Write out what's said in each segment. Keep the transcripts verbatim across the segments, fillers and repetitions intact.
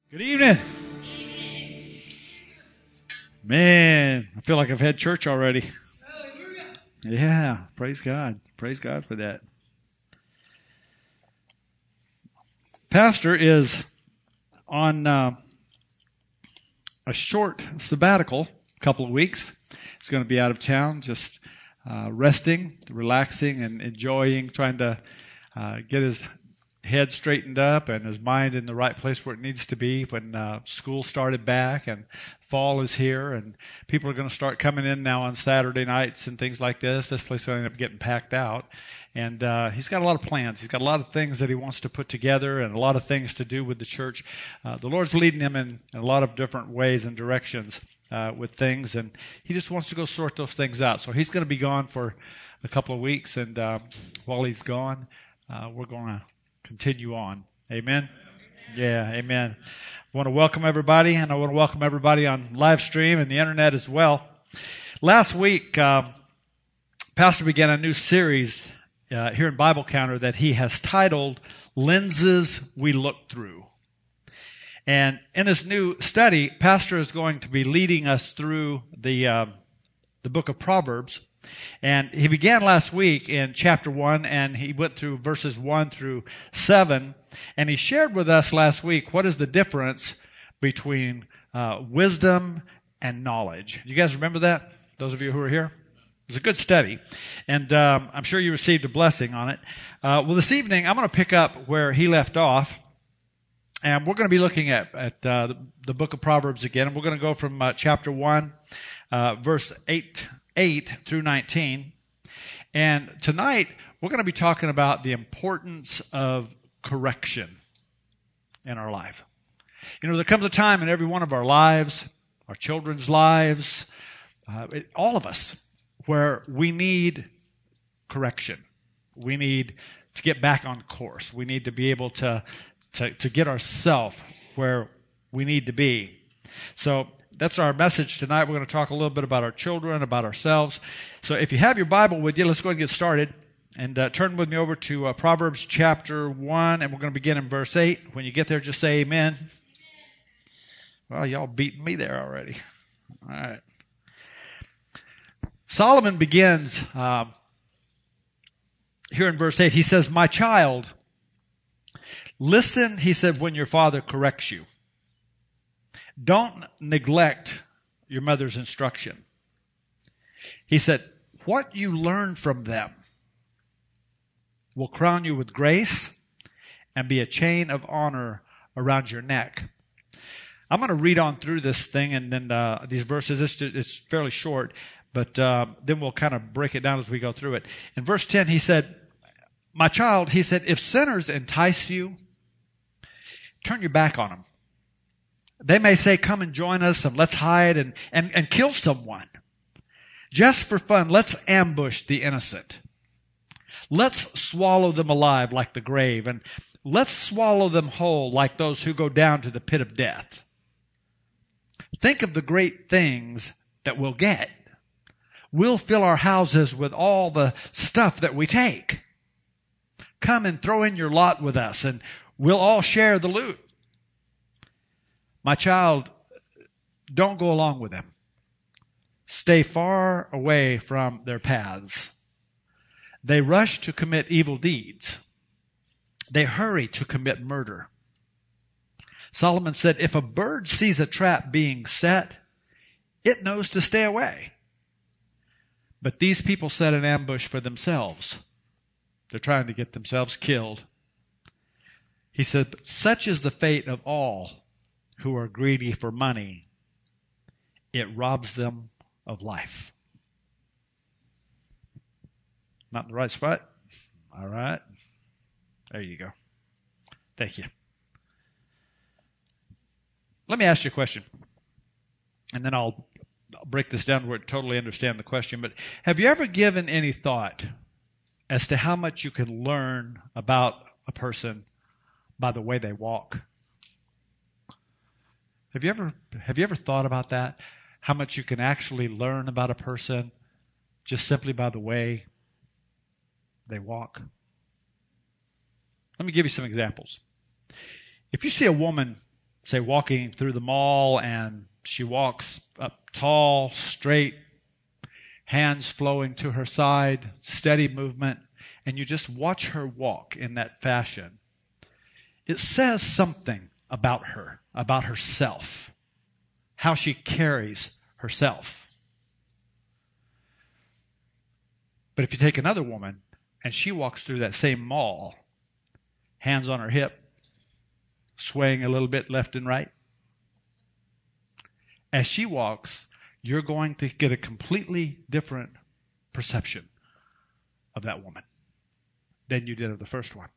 Good evening. Man, I feel like I've had church already. Yeah, praise God. Praise God for that. Pastor is on uh, a short sabbatical, a couple of weeks. He's going to be out of town, just uh, resting, relaxing, and enjoying, trying to uh, get his head straightened up and his mind in the right place where it needs to be when uh, school started back and fall is here and people are going to start coming in now on Saturday nights and things like this. This place will end up getting packed out. And uh, he's got a lot of plans. He's got a lot of things that he wants to put together and a lot of things to do with the church. Uh, the Lord's leading him in, in a lot of different ways and directions uh, with things, and he just wants to go sort those things out. So he's going to be gone for a couple of weeks, and uh, while he's gone, uh, we're going to continue on. Amen? Yeah, amen. I want to welcome everybody, and I want to welcome everybody on live stream and the internet as well. Last week, uh, Pastor began a new series uh, here in Bible Counter that he has titled Lenses We Look Through. And in this new study, Pastor is going to be leading us through the uh, the book of Proverbs. And he began last week in chapter one, and he went through verses one through seven, and he shared with us last week what is the difference between uh, wisdom and knowledge. You guys remember that? Those of you who are here? It was a good study, and um, I'm sure you received a blessing on it. Uh, well, this evening, I'm going to pick up where he left off, and we're going to be looking at, at uh, the, the book of Proverbs again, and we're going to go from uh, chapter one, uh, verse eight, eight through nineteen. And tonight, we're going to be talking about the importance of correction in our life. You know, there comes a time in every one of our lives, our children's lives, uh, it, all of us, where we need correction. We need to get back on course. We need to be able to, to, to get ourselves where we need to be. So, that's our message tonight. We're going to talk a little bit about our children, about ourselves. So if you have your Bible with you, let's go ahead and get started. And uh, turn with me over to uh, Proverbs chapter one, and we're going to begin in verse eight. When you get there, just say amen. Well, y'all beating me there already. All right. Solomon begins uh, here in verse eight. He says, "My child, listen," he said, "when your father corrects you. Don't neglect your mother's instruction." He said, "What you learn from them will crown you with grace and be a chain of honor around your neck." I'm going to read on through this thing and then uh, these verses. It's, it's fairly short, but uh, then we'll kind of break it down as we go through it. In verse ten, he said, "My child," he said, "if sinners entice you, turn your back on them. They may say, 'Come and join us and let's hide and, and, and kill someone.' Just for fun, let's ambush the innocent. Let's swallow them alive like the grave, and let's swallow them whole like those who go down to the pit of death. Think of the great things that we'll get. We'll fill our houses with all the stuff that we take. Come and throw in your lot with us, and we'll all share the loot. My child, don't go along with them. Stay far away from their paths. They rush to commit evil deeds. They hurry to commit murder." Solomon said, "If a bird sees a trap being set, it knows to stay away. But these people set an ambush for themselves. They're trying to get themselves killed." He said, "But such is the fate of all who are greedy for money. It robs them of life." Not in the right spot? All right. There you go. Thank you. Let me ask you a question, and then I'll break this down where I totally understand the question. But have you ever given any thought as to how much you can learn about a person by the way they walk? Have you ever have you ever thought about that? How much you can actually learn about a person just simply by the way they walk? Let me give you some examples. If you see a woman say, walking through the mall, and she walks up tall, straight, hands flowing to her side, steady movement, and you just watch her walk in that fashion. It says something about her, about herself, how she carries herself. But if you take another woman and she walks through that same mall, hands on her hip, swaying a little bit left and right, as she walks, you're going to get a completely different perception of that woman than you did of the first one.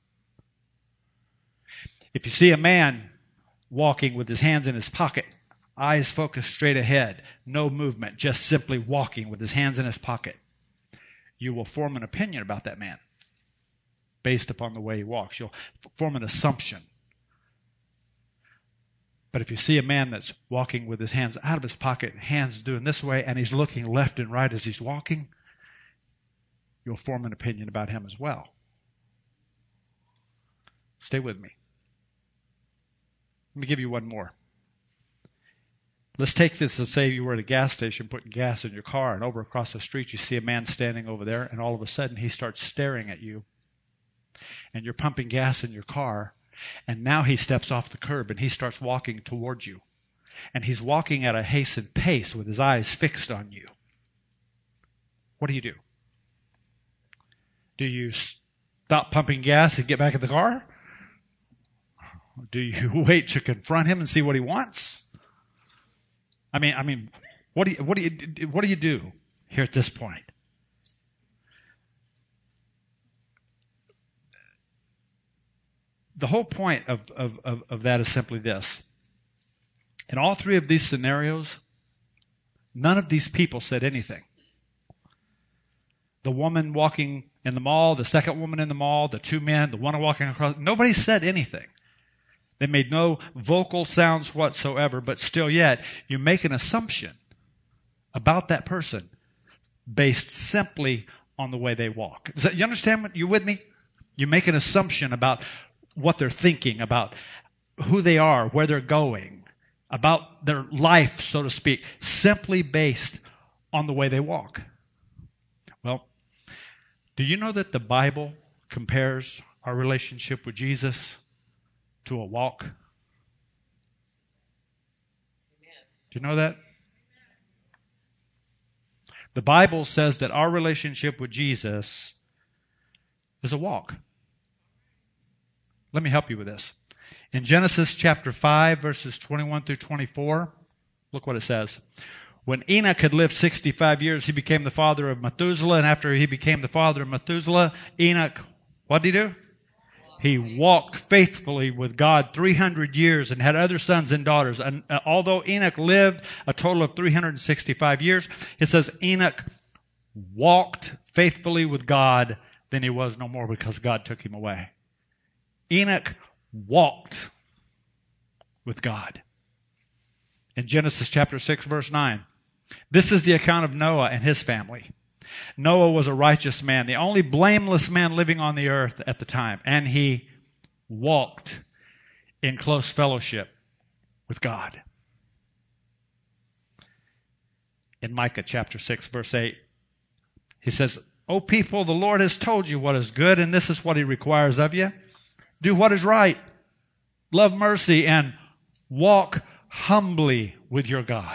If you see a man walking with his hands in his pocket, eyes focused straight ahead, no movement, just simply walking with his hands in his pocket, you will form an opinion about that man based upon the way he walks. You'll form an assumption. But if you see a man that's walking with his hands out of his pocket, hands doing this way, and he's looking left and right as he's walking, you'll form an opinion about him as well. Stay with me. Let me give you one more. Let's take this and say you were at a gas station putting gas in your car, and over across the street you see a man standing over there, and all of a sudden he starts staring at you. And you're pumping gas in your car, and now he steps off the curb and he starts walking towards you. And he's walking at a hastened pace with his eyes fixed on you. What do you do? Do you stop pumping gas and get back in the car? Do you wait to confront him and see what he wants? I mean, I mean, what do you, what do you, what do you do here at this point? The whole point of, of, of, of that is simply this. In all three of these scenarios, none of these people said anything. The woman walking in the mall, the second woman in the mall, the two men, the one walking across, nobody said anything. They made no vocal sounds whatsoever, but still yet, you make an assumption about that person based simply on the way they walk. Does that, you understand what, you with me? You make an assumption about what they're thinking, about who they are, where they're going, about their life, so to speak, simply based on the way they walk. Well, do you know that the Bible compares our relationship with Jesus to a walk? Amen. Do you know that? The Bible says that our relationship with Jesus is a walk. Let me help you with this. In Genesis chapter five, verses twenty-one through twenty-four, look what it says. When Enoch had lived sixty-five years, he became the father of Methuselah, and after he became the father of Methuselah, Enoch, what did he do? He walked faithfully with God three hundred years and had other sons and daughters. And uh, although Enoch lived a total of three hundred sixty-five years, it says Enoch walked faithfully with God, then he was no more because God took him away. Enoch walked with God. In Genesis chapter six, verse nine, this is the account of Noah and his family. Noah was a righteous man, the only blameless man living on the earth at the time, and he walked in close fellowship with God. In Micah chapter six, verse eight, he says, O people, the Lord has told you what is good, and this is what he requires of you. Do what is right, love mercy, and walk humbly with your God.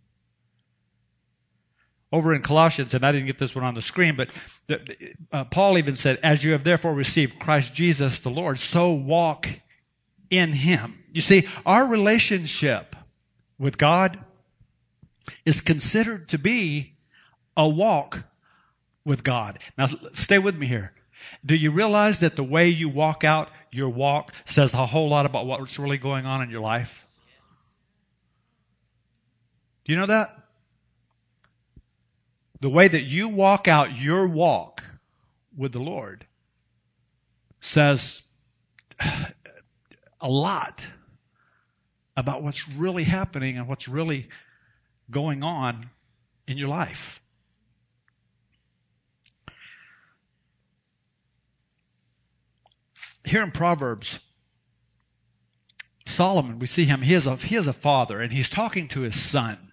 Over in Colossians, and I didn't get this one on the screen, but uh, Paul even said, as you have therefore received Christ Jesus the Lord, so walk in him. You see, our relationship with God is considered to be a walk with God. Now, stay with me here. Do you realize that the way you walk out your walk says a whole lot about what's really going on in your life? Do you know that? The way that you walk out your walk with the Lord says a lot about what's really happening and what's really going on in your life. Here in Proverbs Solomon, we see him, he is a, he is a father, and he's talking to his son.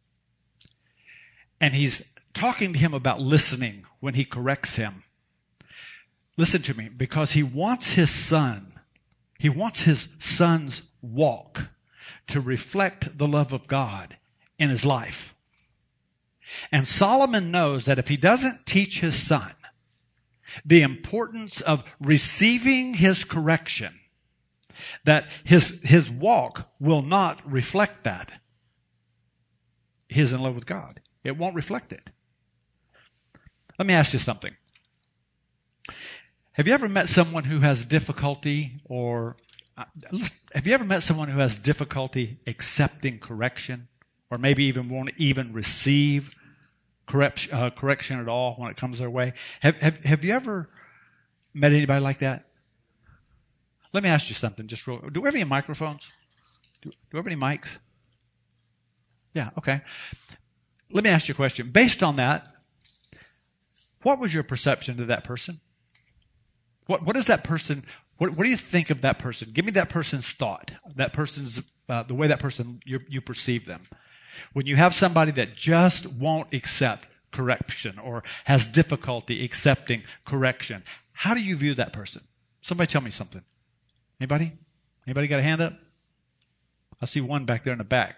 And he's talking to him about listening when he corrects him. Listen to me, because he wants his son, he wants his son's walk to reflect the love of God in his life. And Solomon knows that if he doesn't teach his son the importance of receiving his correction, that his, his walk will not reflect that. He is in love with God. It won't reflect it. Let me ask you something. Have you ever met someone who has difficulty or uh, have you ever met someone who has difficulty accepting correction, or maybe even won't even receive correct, uh, correction at all when it comes their way? Have, have, have you ever met anybody like that? Let me ask you something. Just real, do we have any microphones? Do, do we have any mics? Yeah, okay. Let me ask you a question. Based on that, what was your perception of that person? What, what is that person, what, what do you think of that person? Give me that person's thought, that person's, uh, the way that person, you, you perceive them. When you have somebody that just won't accept correction or has difficulty accepting correction, how do you view that person? Somebody tell me something. Anybody? Anybody got a hand up? I see one back there in the back.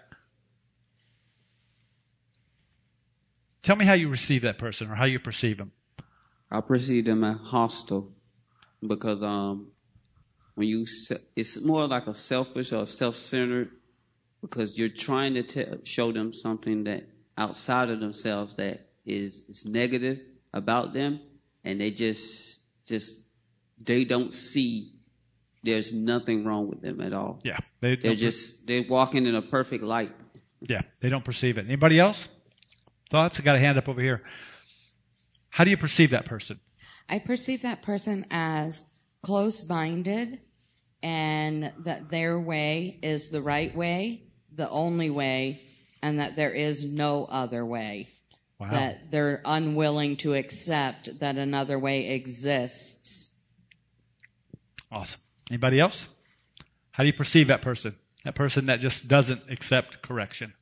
Tell me how you receive that person or how you perceive them. I perceive them as hostile because um, when you se- it's more like a selfish or self-centered, because you're trying to te- show them something that outside of themselves that is, is negative about them, and they just just they don't see there's nothing wrong with them at all. Yeah, they, they're just they're walking in a perfect light. Yeah, they don't perceive it. Anybody else? Thoughts? I got a hand up over here. How do you perceive that person? I perceive that person as close-minded, and that their way is the right way, the only way, and that there is no other way. Wow. That they're unwilling to accept that another way exists. Awesome. Anybody else? How do you perceive that person? That person that just doesn't accept correction.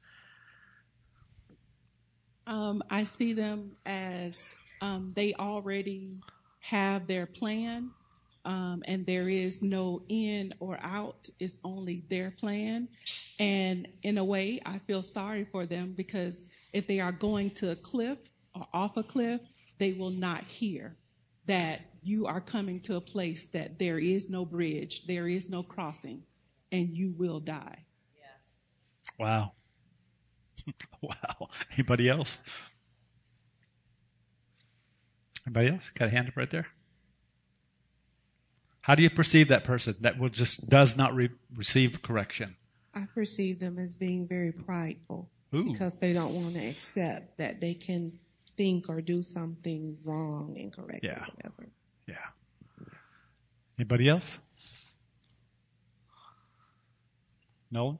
Um, I see them as um, they already have their plan, um, and there is no in or out. It's only their plan. And in a way, I feel sorry for them, because if they are going to a cliff or off a cliff, they will not hear that you are coming to a place that there is no bridge, there is no crossing, and you will die. Yes. Wow. Wow. Anybody else? Anybody else? Got a hand up right there? How do you perceive that person that will just does not re- receive correction? I perceive them as being very prideful. Ooh. Because they don't want to accept that they can think or do something wrong and correct Yeah. or whatever. Yeah. Anybody else? Nolan?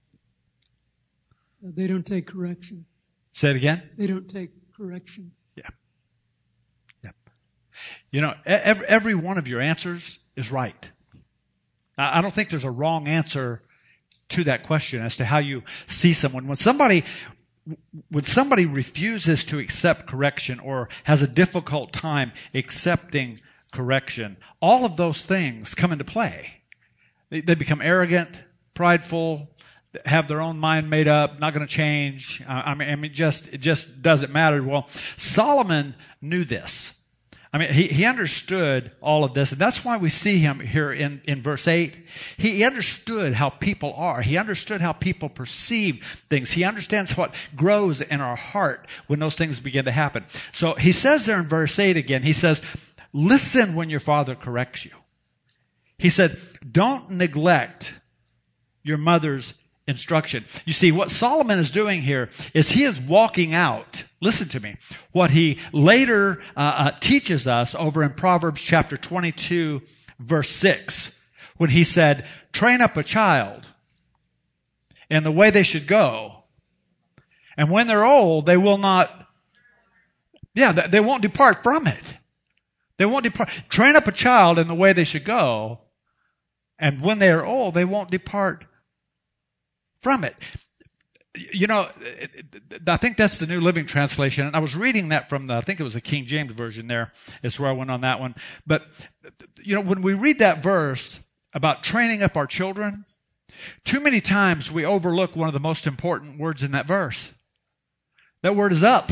They don't take correction. Say it again. They don't take correction. Yeah. Yeah. You know, every, every one of your answers is right. I don't think there's a wrong answer to that question as to how you see someone. When somebody, when somebody refuses to accept correction or has a difficult time accepting correction, all of those things come into play. They, they become arrogant, prideful, have their own mind made up, not going to change. Uh, I mean, I mean, just it just doesn't matter. Well, Solomon knew this. I mean, he, he understood all of this, and that's why we see him here in, in verse eight. He, he understood how people are. He understood how people perceive things. He understands what grows in our heart when those things begin to happen. So he says there in verse eight again, he says, listen when your father corrects you. He said, don't neglect your mother's instruction. You see, what Solomon is doing here is he is walking out, listen to me, what he later uh, uh, teaches us over in Proverbs chapter twenty-two, verse six, when he said, train up a child in the way they should go, and when they're old, they will not, yeah, they won't depart from it. They won't depart. Train up a child in the way they should go, and when they are old, they won't depart from it. You know, I think that's the New Living Translation. And I was reading that from the, I think it was the King James Version there. It's where I went on that one. But, you know, when we read that verse about training up our children, too many times we overlook one of the most important words in that verse. That word is up.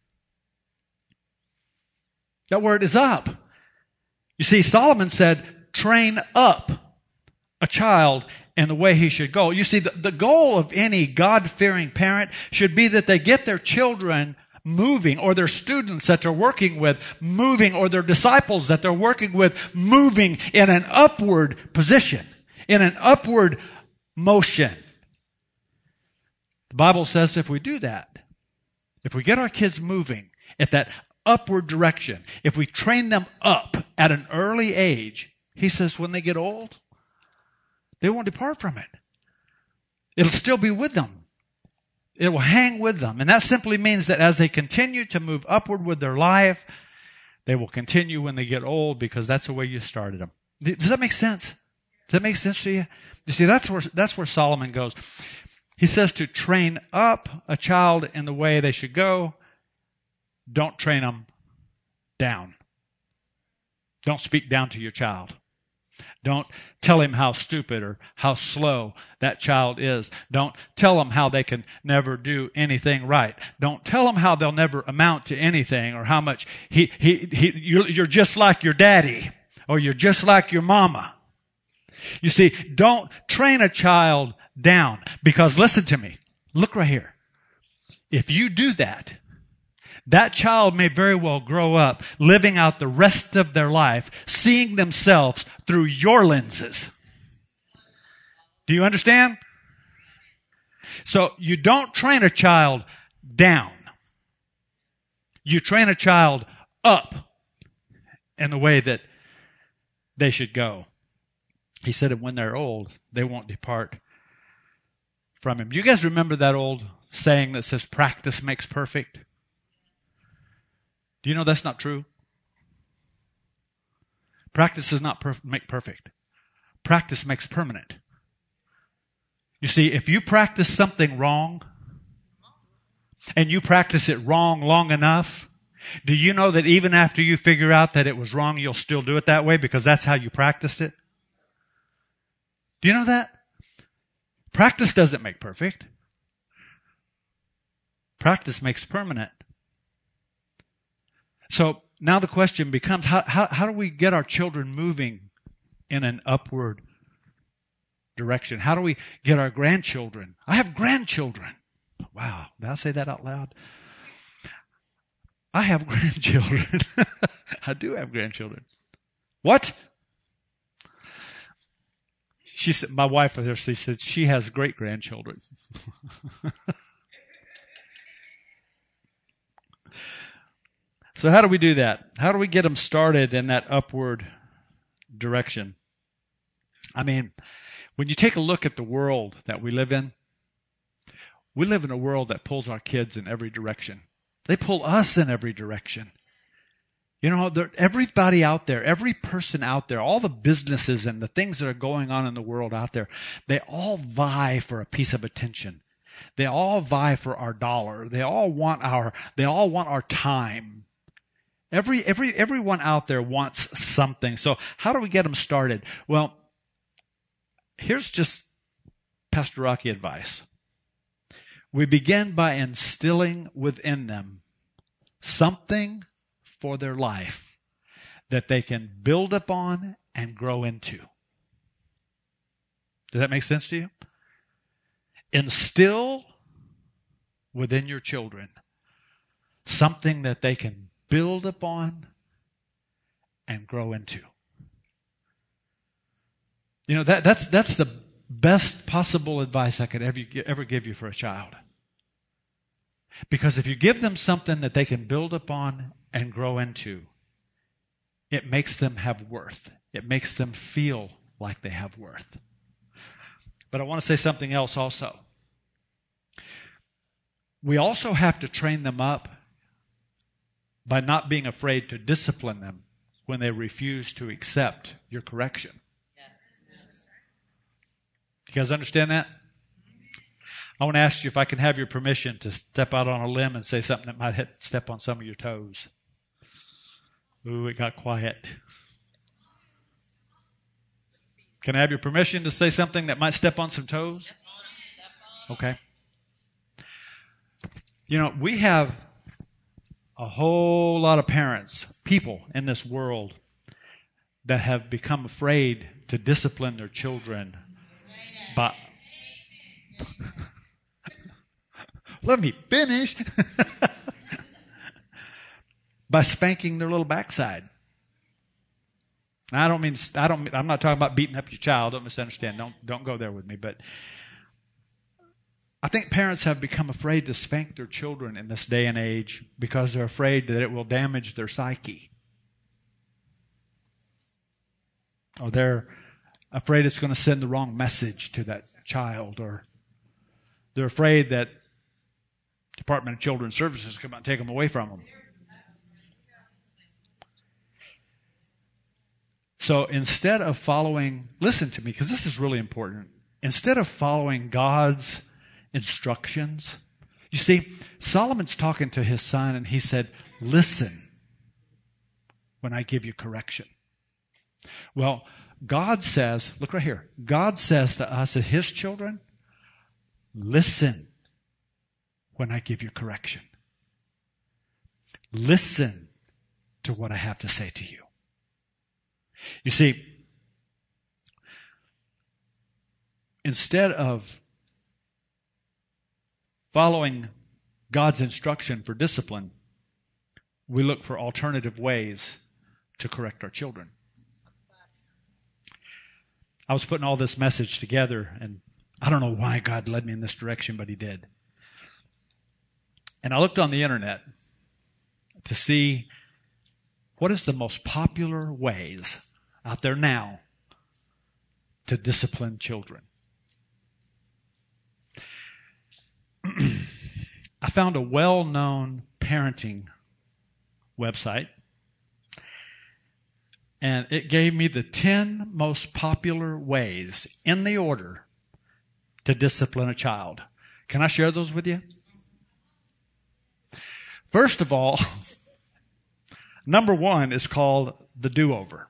That word is up. You see, Solomon said, train up a child in the way he should go. You see, the, the goal of any God-fearing parent should be that they get their children moving, or their students that they're working with moving, or their disciples that they're working with moving in an upward position, in an upward motion. The Bible says if we do that, if we get our kids moving at that upward direction, if we train them up at an early age, he says when they get old, they won't depart from it. It'll still be with them. It will hang with them. And that simply means that as they continue to move upward with their life, they will continue when they get old, because that's the way you started them. Does that make sense? Does that make sense to you? You see, that's where, that's where Solomon goes. He says to train up a child in the way they should go. Don't train them down. Don't speak down to your child. Don't tell him how stupid or how slow that child is. Don't tell them how they can never do anything right. Don't tell them how they'll never amount to anything, or how much he, he, he, you're, you're just like your daddy, or you're just like your mama. You see, don't train a child down, because listen to me. Look right here. If you do that, that child may very well grow up living out the rest of their life, seeing themselves through your lenses. Do you understand? So you don't train a child down. You train a child up in the way that they should go. He said that when they're old, they won't depart from him. You guys remember that old saying that says practice makes perfect? Do you know that's not true? Practice does not perf- make perfect. Practice makes permanent. You see, if you practice something wrong, and you practice it wrong long enough, do you know that even after you figure out that it was wrong, you'll still do it that way, because that's how you practiced it? Do you know that? Practice doesn't make perfect. Practice makes permanent. So now the question becomes, how, how, how do we get our children moving in an upward direction? How do we get our grandchildren? I have grandchildren. Wow. Did I say that out loud? I have grandchildren. I do have grandchildren. What? She said, my wife, she said she has great grandchildren. So how do we do that? How do we get them started in that upward direction? I mean, when you take a look at the world that we live in, we live in a world that pulls our kids in every direction. They pull us in every direction. You know, everybody out there, every person out there, all the businesses and the things that are going on in the world out there, they all vie for a piece of attention. They all vie for our dollar. They all want our, they all want our time. Every, every, everyone out there wants something. So how do we get them started? Well, here's just Pastor Rocky advice. We begin by instilling within them something for their life that they can build upon and grow into. Does that make sense to you? Instill within your children something that they can build upon and grow into. You know, that, that's, that's the best possible advice I could ever, ever give you for a child. Because if you give them something that they can build upon and grow into, it makes them have worth. It makes them feel like they have worth. But I want to say something else also. We also have to train them up by not being afraid to discipline them when they refuse to accept your correction. You guys understand that? I want to ask you if I can have your permission to step out on a limb and say something that might hit, step on some of your toes. Ooh, it got quiet. Can I have your permission to say something that might step on some toes? Okay. You know, we have a whole lot of parents, people in this world that have become afraid to discipline their children by... Let me finish. By spanking their little backside. Now, I don't mean, I don't, I'm not talking about beating up your child. Don't misunderstand. Don't, don't go there with me. But I think parents have become afraid to spank their children in this day and age because they're afraid that it will damage their psyche. Or they're afraid it's going to send the wrong message to that child. Or they're afraid that Department of Children's Services come out and take them away from them. So instead of following, listen to me, because this is really important. Instead of following God's instructions, you see, Solomon's talking to his son and he said, listen when I give you correction. Well, God says, look right here, God says to us as his children, listen when I give you correction. Listen to what I have to say to you. You see, instead of following God's instruction for discipline, we look for alternative ways to correct our children. I was putting all this message together, and I don't know why God led me in this direction, but He did. And I looked on the internet to see what is the most popular ways out there now to discipline children. I found a well-known parenting website, and it gave me the ten most popular ways in the order to discipline a child. Can I share those with you? First of all, number one is called the do-over.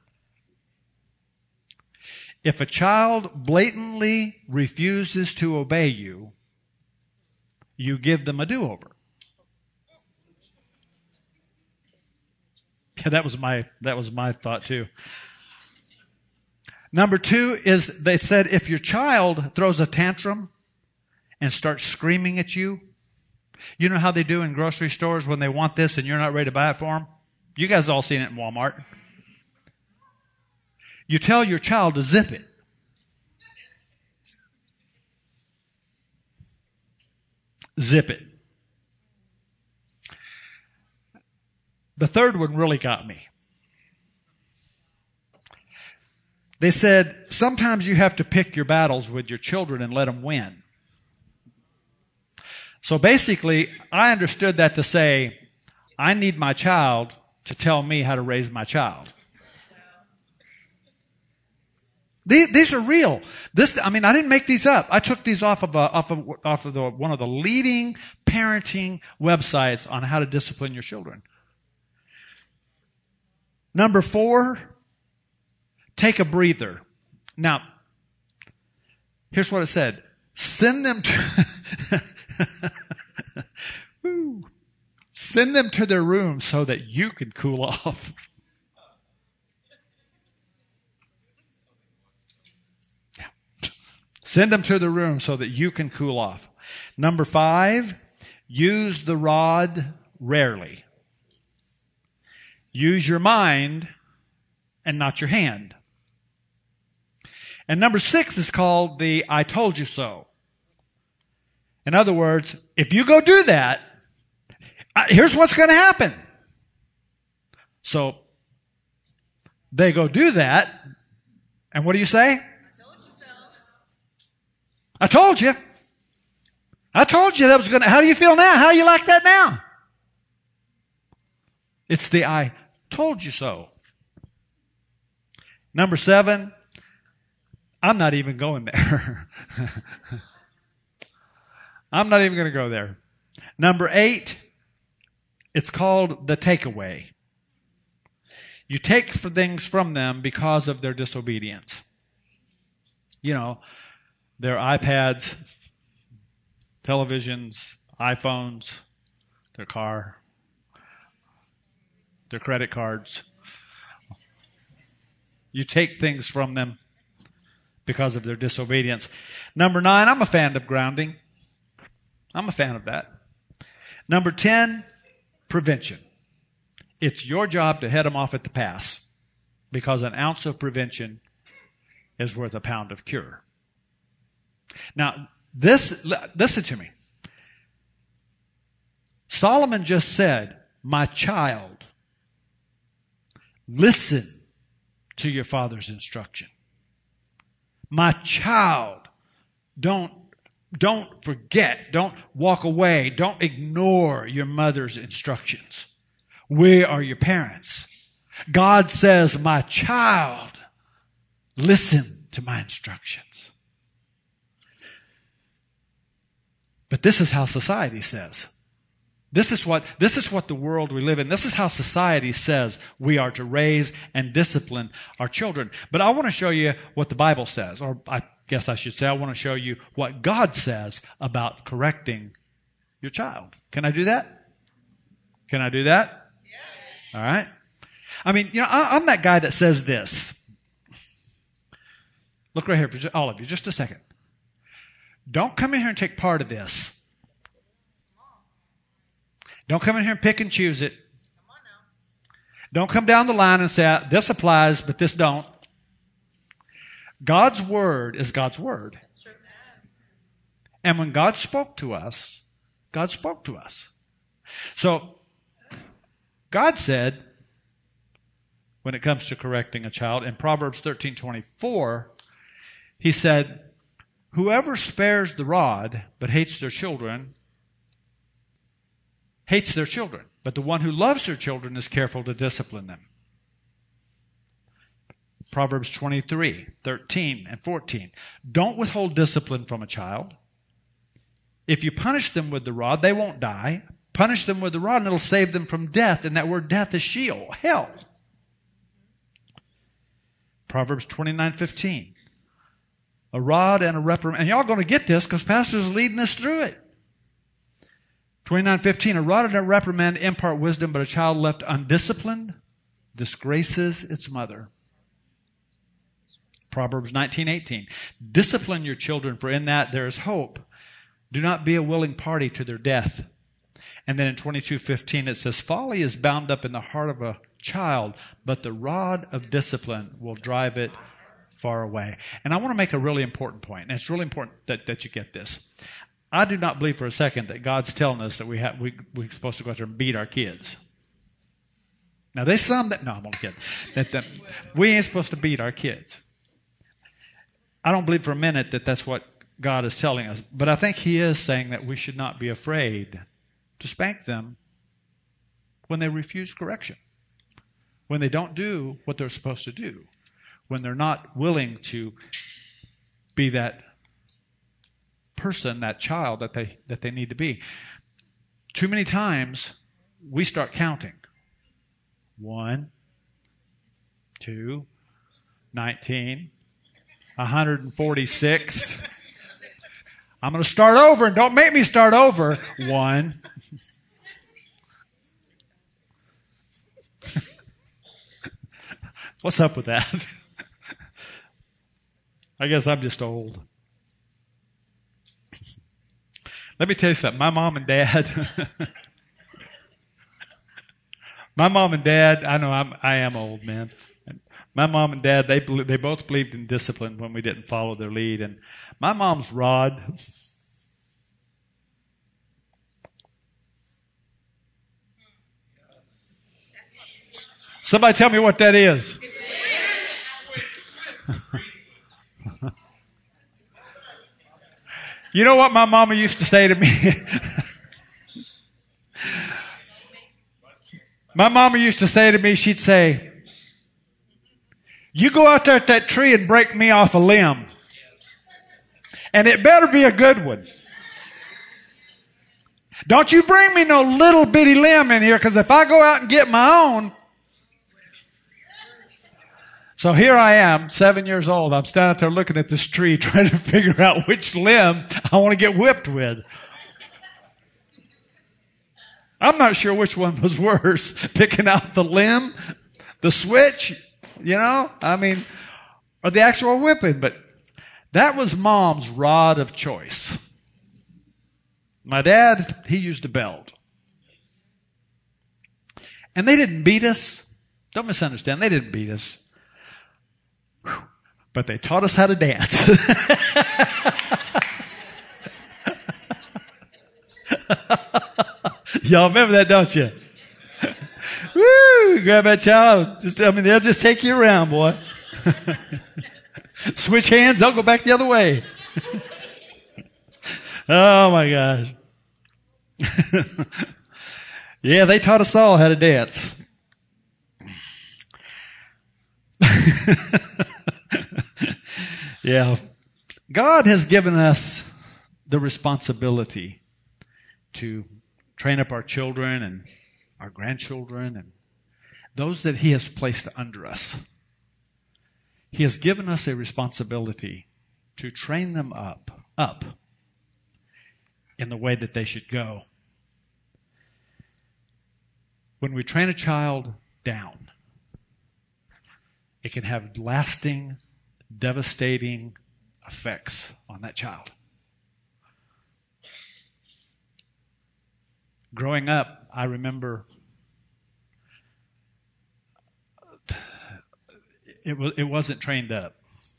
If a child blatantly refuses to obey you, you give them a do-over. Yeah, that was my, that was my thought too. Number two is, they said, if your child throws a tantrum and starts screaming at you, you know how they do in grocery stores when they want this and you're not ready to buy it for them? You guys all seen it in Walmart. You tell your child to zip it. Zip it. The third one really got me. They said, sometimes you have to pick your battles with your children and let them win. So basically, I understood that to say, I need my child to tell me how to raise my child. These, these are real. This, I mean, I didn't make these up. I took these off of a, off of off of the, one of the leading parenting websites on how to discipline your children. Number four, take a breather. Now, here's what it said: send them to Woo. Send them to their room so that you can cool off. Yeah. Send them to the room so that you can cool off. Number five, use the rod rarely. Use your mind and not your hand. And number six is called the I told you so. In other words, if you go do that, here's what's going to happen. So they go do that, and what do you say? I told you so. I told you. I told you that was going to. How do you feel now? How do you like that now? It's the I told you so. Number seven, I'm not even going there. I'm not even going to go there. Number eight, it's called the takeaway. You take things from them because of their disobedience. You know, their iPads, televisions, iPhones, their car, their credit cards. You take things from them because of their disobedience. Number nine, I'm a fan of grounding. I'm a fan of that. Number ten, prevention. It's your job to head them off at the pass because an ounce of prevention is worth a pound of cure. Now, this, listen to me. Solomon just said, my child, listen to your father's instruction. My child, don't, don't forget, don't walk away, don't ignore your mother's instructions. We are your parents. God says, my child, listen to my instructions. But this is how society says. This is what, this is what the world we live in. This is how society says we are to raise and discipline our children. But I want to show you what the Bible says, or I guess I should say I want to show you what God says about correcting your child. Can I do that? Can I do that? Yes. All right. I mean, you know, I, I'm that guy that says this. Look right here for all of you, just a second. Don't come in here and take part of this. Don't come in here and pick and choose it. Don't come down the line and say, this applies, but this don't. God's word is God's word. And when God spoke to us, God spoke to us. So, God said, when it comes to correcting a child, in Proverbs thirteen twenty-four, He said, whoever spares the rod but hates their children, hates their children. But the one who loves their children is careful to discipline them. Proverbs twenty-three, thirteen and fourteen. Don't withhold discipline from a child. If you punish them with the rod, they won't die. Punish them with the rod and it'll save them from death. And that word death is Sheol, hell. Proverbs twenty-nine fifteen. A rod and a reprimand. And y'all going to get this because Pastor's leading us through it. twenty-nine fifteen. A rod and a reprimand impart wisdom, but a child left undisciplined disgraces its mother. Proverbs nineteen eighteen. Discipline your children, for in that there is hope. Do not be a willing party to their death. And then in twenty-two fifteen it says, folly is bound up in the heart of a child, but the rod of discipline will drive it far away. And I want to make a really important point, and it's really important that, that you get this. I do not believe for a second that God's telling us that we have, we, we're supposed to go out there and beat our kids. Now there's some that, no, I'm only kidding. That, that we ain't supposed to beat our kids. I don't believe for a minute that that's what God is telling us. But I think He is saying that we should not be afraid to spank them when they refuse correction. When they don't do what they're supposed to do. When they're not willing to be that person, that child that they, that they need to be. Too many times we start counting. One, two, nineteen, one hundred forty-six. I'm going to start over, and don't make me start over. One. What's up with that? I guess I'm just old. Let me tell you something. My mom and dad, my mom and dad, I know I'm, I am old, man. My mom and dad, they they both believed in discipline when we didn't follow their lead. And my mom's rod, somebody tell me what that is. You know what my mama used to say to me? My mama used to say to me, she'd say, you go out there at that tree and break me off a limb. And it better be a good one. Don't you bring me no little bitty limb in here, because if I go out and get my own. So here I am, seven years old. I'm standing out there looking at this tree, trying to figure out which limb I want to get whipped with. I'm not sure which one was worse, picking out the limb, the switch, you know, I mean, or the actual whipping. But that was Mom's rod of choice. My dad, he used a belt. And they didn't beat us. Don't misunderstand. They didn't beat us. Whew. But they taught us how to dance. Y'all remember that, don't you? Woo! Grab that child. Just, I mean, they'll just take you around, boy. Switch hands, they'll go back the other way. Oh my gosh. Yeah, they taught us all how to dance. Yeah. God has given us the responsibility to train up our children and our grandchildren and those that He has placed under us. He has given us a responsibility to train them up, up in the way that they should go. When we train a child down, it can have lasting, devastating effects on that child. Growing up, I remember it was it wasn't trained up.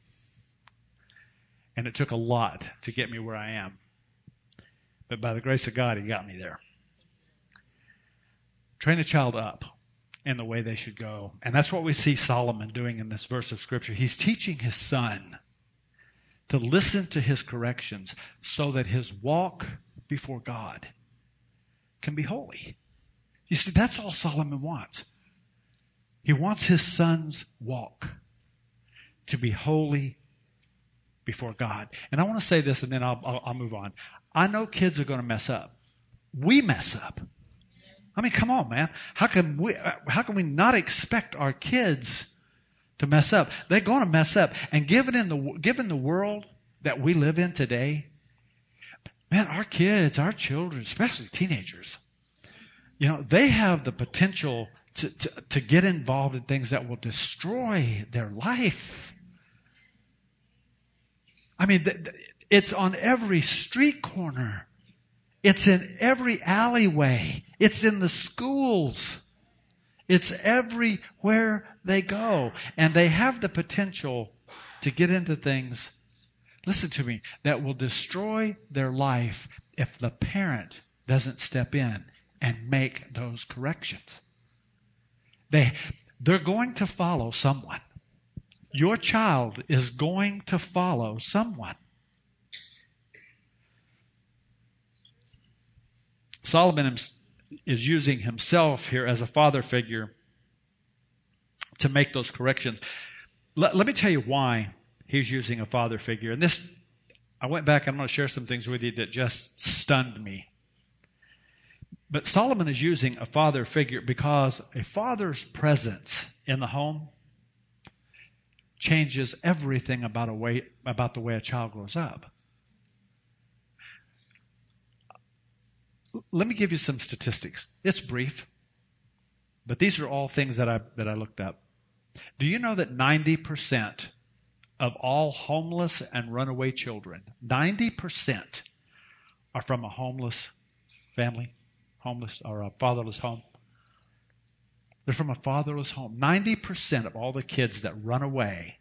And it took a lot to get me where I am. But by the grace of God, He got me there. Train a child up in the way they should go. And that's what we see Solomon doing in this verse of Scripture. He's teaching his son to listen to his corrections so that his walk before God can be holy. You see, that's all Solomon wants. He wants his son's walk to be holy before God. And I want to say this, and then I'll, I'll, I'll move on. I know kids are going to mess up. We mess up. I mean, come on, man. How can we, how can we not expect our kids to mess up? They're going to mess up. And given in the, given the world that we live in today, man, our kids, our children, especially teenagers, you know, they have the potential to, to, to get involved in things that will destroy their life. I mean, it's on every street corner. It's in every alleyway. It's in the schools. It's everywhere they go. And they have the potential to get into things, listen to me, that will destroy their life if the parent doesn't step in and make those corrections. They, they're going to follow someone. Your child is going to follow someone. Solomon is using himself here as a father figure to make those corrections. Let, let me tell you why he's using a father figure. And this, I went back and I'm going to share some things with you that just stunned me. But Solomon is using a father figure because a father's presence in the home changes everything about a way, about the way a child grows up. Let me give you some statistics. It's brief, but these are all things that I that I looked up. Do you know that ninety percent of all homeless and runaway children, ninety percent are from a homeless family, homeless or a fatherless home? They're from a fatherless home. ninety percent of all the kids that run away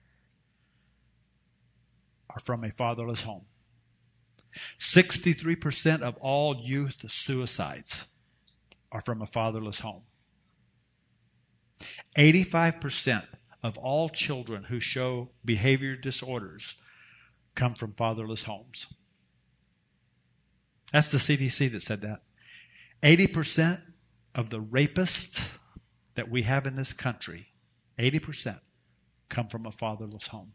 are from a fatherless home. sixty-three percent of all youth suicides are from a fatherless home. eighty-five percent of all children who show behavior disorders come from fatherless homes. That's the C D C that said that. eighty percent of the rapists that we have in this country, eighty percent come from a fatherless home.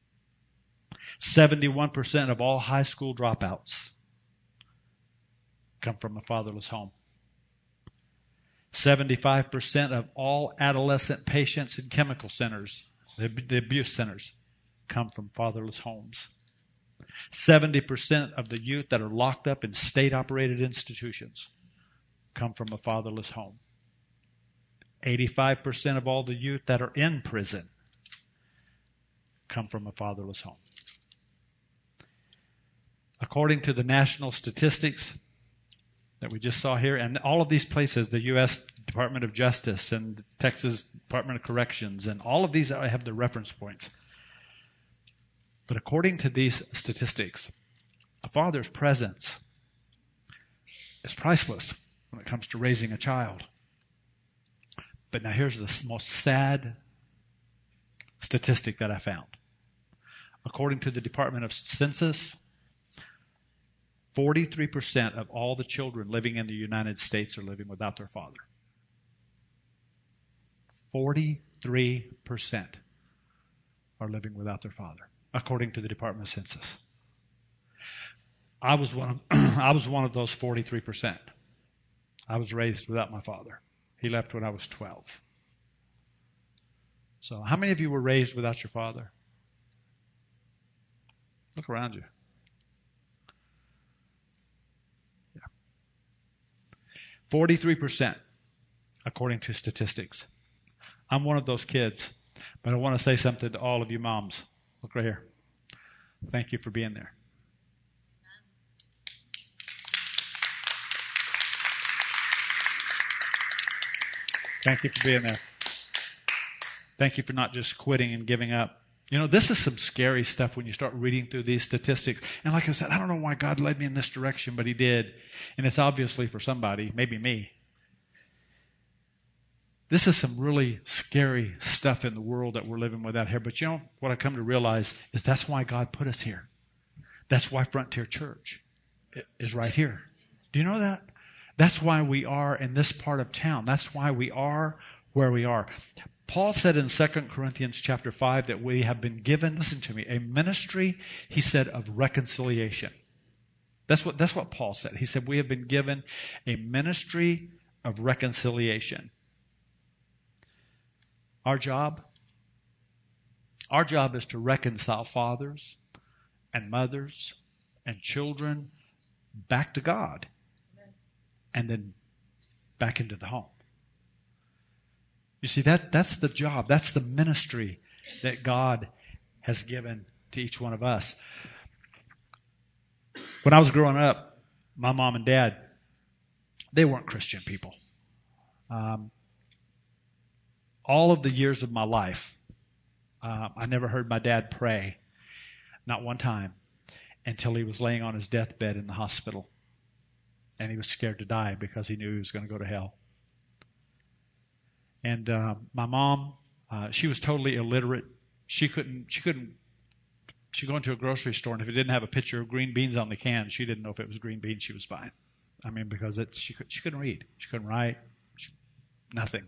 seventy-one percent of all high school dropouts come from a fatherless home. seventy-five percent of all adolescent patients in chemical centers, the, the abuse centers, come from fatherless homes. seventy percent of the youth that are locked up in state-operated institutions come from a fatherless home. eighty-five percent of all the youth that are in prison come from a fatherless home. According to the national statistics that we just saw here, and all of these places, the U S Department of Justice and the Texas Department of Corrections, and all of these have their reference points. But according to these statistics, a father's presence is priceless when it comes to raising a child. But now here's the most sad statistic that I found. According to the Department of Census, forty-three percent of all the children living in the United States are living without their father. forty-three percent are living without their father, according to the Department of Census. I was one of, I was one of those forty-three percent. I was raised without my father. He left when I was twelve. So how many of you were raised without your father? Look around you. Yeah. forty-three percent, according to statistics. I'm one of those kids, but I want to say something to all of you moms. Look right here. Thank you for being there. Thank you for being there. Thank you for not just quitting and giving up. You know, this is some scary stuff when you start reading through these statistics. And like I said, I don't know why God led me in this direction, but He did. And it's obviously for somebody, maybe me. This is some really scary stuff in the world that we're living with out here. But you know, what I come to realize is that's why God put us here. That's why Frontier Church is right here. Do you know that? That's why we are in this part of town. That's why we are where we are. Paul said in Second Corinthians chapter five that we have been given, listen to me, a ministry, he said, of reconciliation. That's what, that's what Paul said. He said we have been given a ministry of reconciliation. Our job, our job is to reconcile fathers and mothers and children back to God and then back into the home. You see, that that's the job. That's the ministry that God has given to each one of us. When I was growing up, my mom and dad, they weren't Christian people. Um, all of the years of my life, uh, I never heard my dad pray, not one time, until he was laying on his deathbed in the hospital. And he was scared to die because he knew he was going to go to hell. And uh, my mom, uh, she was totally illiterate. She couldn't, she couldn't, she'd go into a grocery store, and if it didn't have a picture of green beans on the can, she didn't know if it was green beans she was buying. I mean, because it's, she, could, she couldn't read. She couldn't write. She, nothing.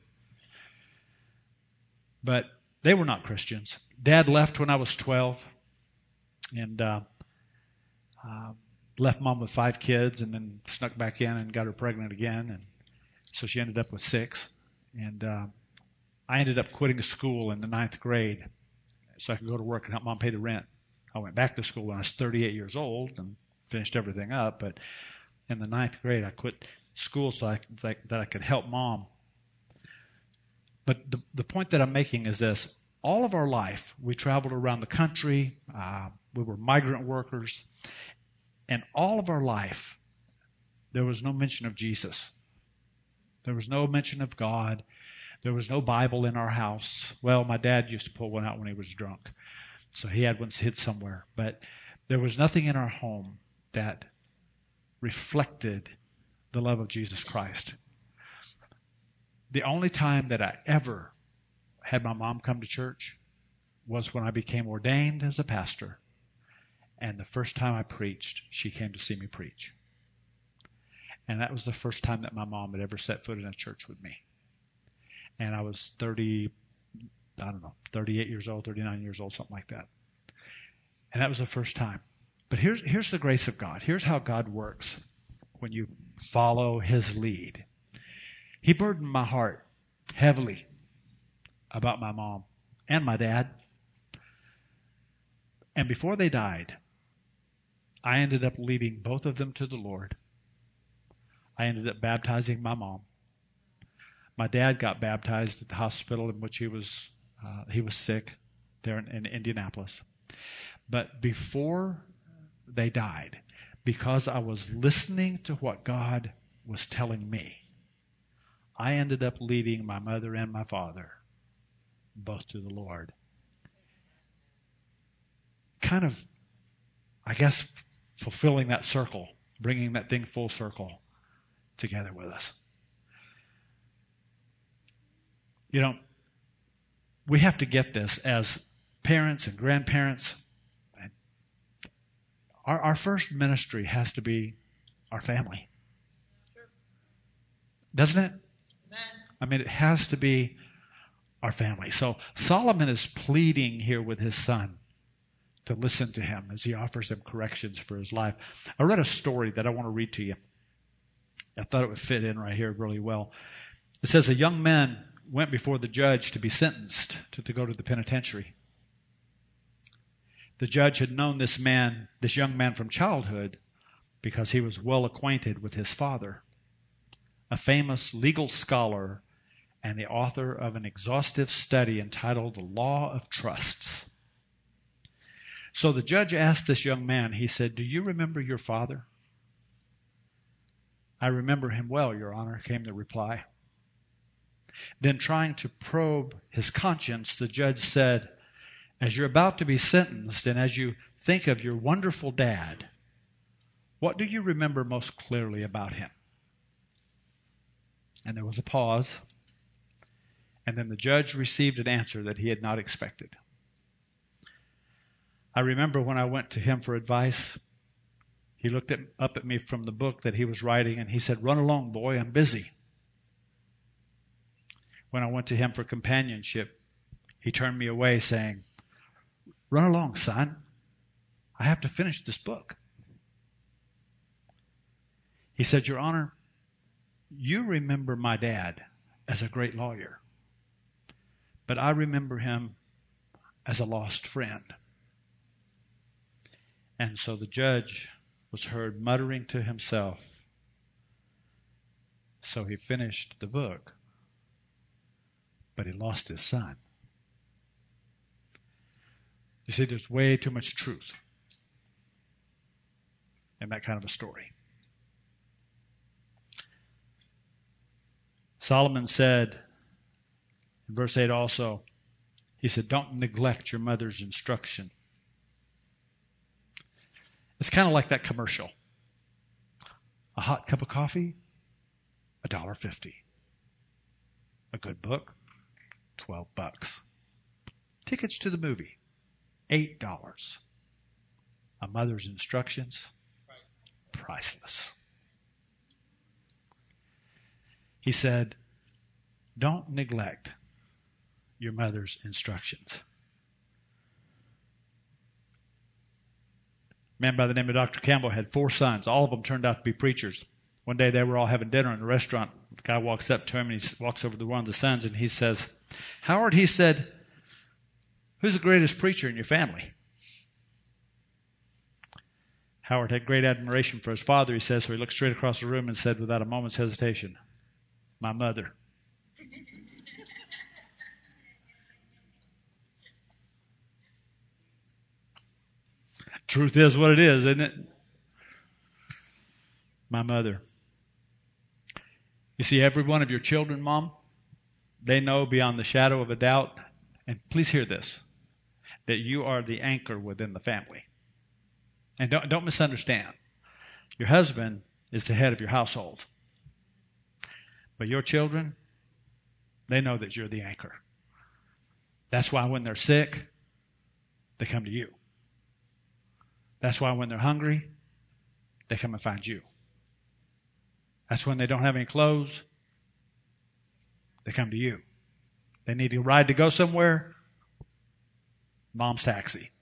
But they were not Christians. Dad left when I was twelve, and uh, uh, left mom with five kids, and then snuck back in and got her pregnant again, and so she ended up with six. And uh, I ended up quitting school in the ninth grade so I could go to work and help mom pay the rent. I went back to school when I was thirty-eight years old and finished everything up. But in the ninth grade, I quit school so I, like, that I could help mom. But the, the point that I'm making is this. All of our life, we traveled around the country. Uh, we were migrant workers. And all of our life, there was no mention of Jesus. There was no mention of God. There was no Bible in our house. Well, my dad used to pull one out when he was drunk. So he had one hid somewhere. But there was nothing in our home that reflected the love of Jesus Christ. The only time that I ever had my mom come to church was when I became ordained as a pastor. And the first time I preached, she came to see me preach. And that was the first time that my mom had ever set foot in a church with me. And I was thirty, I don't know, thirty-eight years old, thirty-nine years old, something like that. And that was the first time. But here's, here's the grace of God. Here's how God works when you follow his lead. He burdened my heart heavily about my mom and my dad. And before they died, I ended up leading both of them to the Lord. I ended up baptizing my mom. My dad got baptized at the hospital in which he was uh, he was sick there in, in Indianapolis. But before they died, because I was listening to what God was telling me, I ended up leading my mother and my father both to the Lord. Kind of, I guess, fulfilling that circle, bringing that thing full circle together with us. You know, we have to get this as parents and grandparents. Our, our first ministry has to be our family. Doesn't it? I mean, it has to be our family. So Solomon is pleading here with his son to listen to him as he offers him corrections for his life. I read a story that I want to read to you. I thought it would fit in right here really well. It says a young man went before the judge to be sentenced to, to go to the penitentiary. The judge had known this man, this young man from childhood, because he was well acquainted with his father, a famous legal scholar and the author of an exhaustive study entitled The Law of Trusts. So the judge asked this young man, he said, "Do you remember your father?" "I remember him well, Your Honor," came the reply. Then, trying to probe his conscience, the judge said, "As you're about to be sentenced and as you think of your wonderful dad, what do you remember most clearly about him?" And there was a pause. And then the judge received an answer that he had not expected. "I remember when I went to him for advice, he looked at, up at me from the book that he was writing, and he said, 'Run along, boy, I'm busy.' When I went to him for companionship, he turned me away saying, 'Run along, son. I have to finish this book.' He said, 'Your Honor, you remember my dad as a great lawyer, but I remember him as a lost friend.' And so the judge was heard muttering to himself. So he finished the book, but he lost his son." You see, there's way too much truth in that kind of a story. Solomon said in verse eight also, he said, "Don't neglect your mother's instruction." It's kind of like that commercial. A hot cup of coffee, a dollar fifty. A good book, twelve bucks. Tickets to the movie, eight dollars. A mother's instructions, priceless. He said, don't neglect your mother's instructions. A man by the name of Doctor Campbell had four sons. All of them turned out to be preachers. One day they were all having dinner in a restaurant. The guy walks up to him and he walks over to one of the sons and he says, "Howard," he said, "who's the greatest preacher in your family?" Howard had great admiration for his father, he says, so he looked straight across the room and said without a moment's hesitation, "My mother." Truth is what it is, isn't it? My mother. You see, every one of your children, Mom, they know beyond the shadow of a doubt, and please hear this, that you are the anchor within the family. And don't, don't misunderstand. Your husband is the head of your household. But your children, they know that you're the anchor. That's why when they're sick, they come to you. That's why when they're hungry, they come and find you. That's when they don't have any clothes, they come to you. They need a ride to go somewhere, Mom's taxi.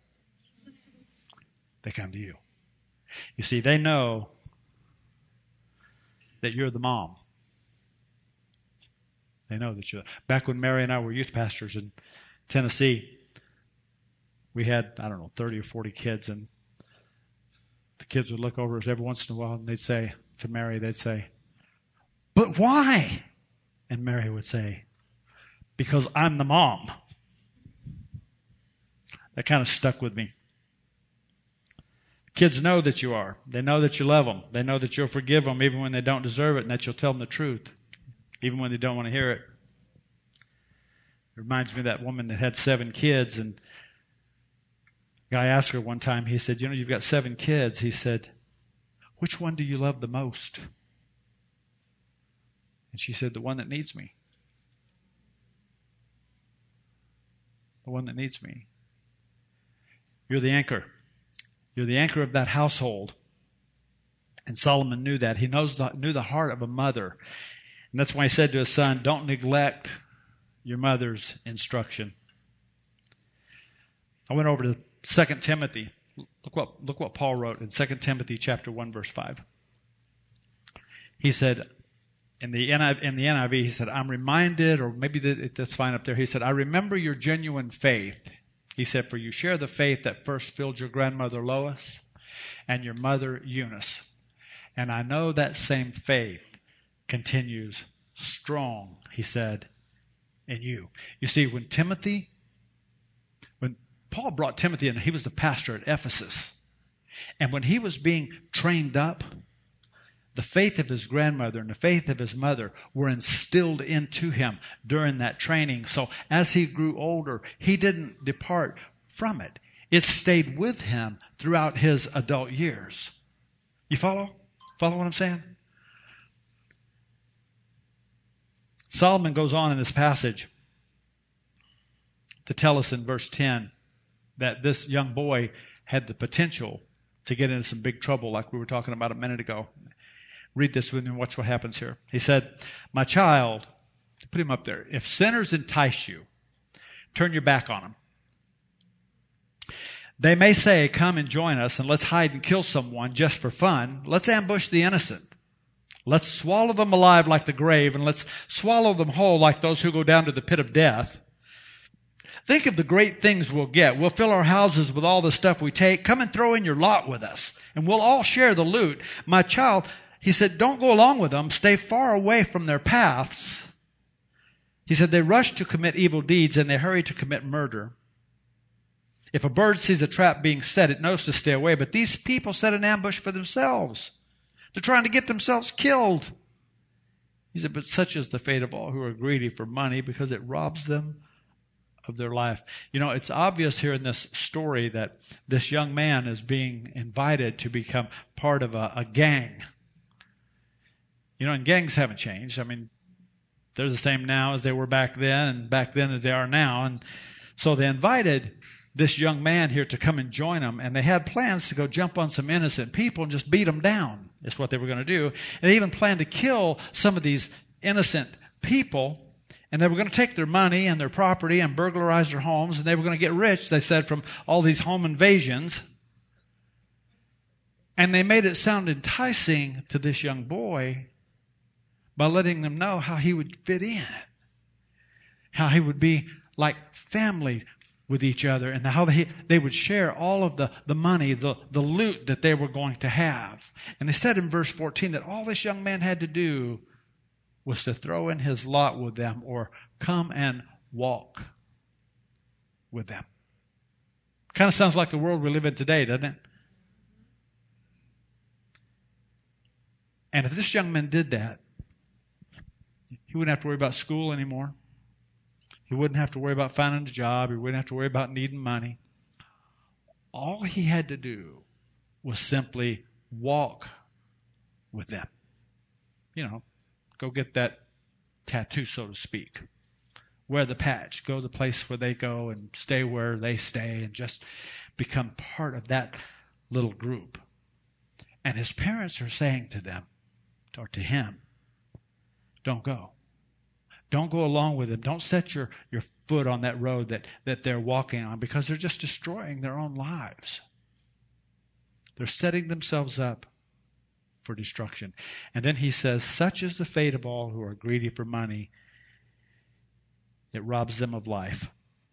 They come to you. You see, they know that you're the mom. They know that you're. Back when Mary and I were youth pastors in Tennessee, we had, I don't know, thirty or forty kids, and the kids would look over us every once in a while, and they'd say to Mary, they'd say, "But why?" And Mary would say, "Because I'm the mom." That kind of stuck with me. Kids know that you are. They know that you love them. They know that you'll forgive them even when they don't deserve it, and that you'll tell them the truth, even when they don't want to hear it. It reminds me of that woman that had seven kids, and a guy asked her one time, he said, "You know, you've got seven kids." He said, "Which one do you love the most?" And she said, "The one that needs me. The one that needs me." You're the anchor. You're the anchor of that household. And Solomon knew that. He knows the, knew the heart of a mother. And that's why he said to his son, "Don't neglect your mother's instruction." I went over to Second Timothy. Look what, look what Paul wrote in Second Timothy chapter one, verse five. He said, in the, in the N I V, he said, "I'm reminded," or maybe that's fine up there. He said, "I remember your genuine faith." He said, "For you share the faith that first filled your grandmother Lois and your mother Eunice. And I know that same faith continues strong," he said, "in you." You see, when Timothy, when Paul brought Timothy in, he was the pastor at Ephesus. And when he was being trained up, the faith of his grandmother and the faith of his mother were instilled into him during that training. So as he grew older, he didn't depart from it. It stayed with him throughout his adult years. You follow? Follow what I'm saying? Solomon goes on in this passage to tell us in verse ten that this young boy had the potential to get into some big trouble like we were talking about a minute ago. Read this with me and watch what happens here. He said, "My child," put him up there, "if sinners entice you, turn your back on them. They may say, 'Come and join us and let's hide and kill someone just for fun.' Let's ambush the innocent. Let's swallow them alive like the grave, and let's swallow them whole like those who go down to the pit of death. Think of the great things we'll get. We'll fill our houses with all the stuff we take. Come and throw in your lot with us, and we'll all share the loot. My child," he said, "don't go along with them. Stay far away from their paths." He said, "They rush to commit evil deeds, and they hurry to commit murder. If a bird sees a trap being set, it knows to stay away. But these people set an ambush for themselves. They're trying to get themselves killed." He said, "But such is the fate of all who are greedy for money, because it robs them of their life." You know, it's obvious here in this story that this young man is being invited to become part of a, a gang. You know, and gangs haven't changed. I mean, they're the same now as they were back then, and back then as they are now. And so they invited this young man here to come and join them, and they had plans to go jump on some innocent people and just beat them down. Is what they were going to do. And they even planned to kill some of these innocent people, and they were going to take their money and their property and burglarize their homes, and they were going to get rich, they said, from all these home invasions. And they made it sound enticing to this young boy by letting them know how he would fit in, how he would be like family with each other, and how they, they would share all of the, the money, the, the loot that they were going to have. And they said in verse fourteen that all this young man had to do was to throw in his lot with them or come and walk with them. Kind of sounds like the world we live in today, doesn't it? And if this young man did that, he wouldn't have to worry about school anymore. He wouldn't have to worry about finding a job. He wouldn't have to worry about needing money. All he had to do was simply walk with them. You know, go get that tattoo, so to speak. Wear the patch. Go to the place where they go and stay where they stay and just become part of that little group. And his parents are saying to them, or to him, don't go. Don't go along with them. Don't set your, your foot on that road that, that they're walking on, because they're just destroying their own lives. They're setting themselves up for destruction. And then he says, such is the fate of all who are greedy for money. It robs them of life.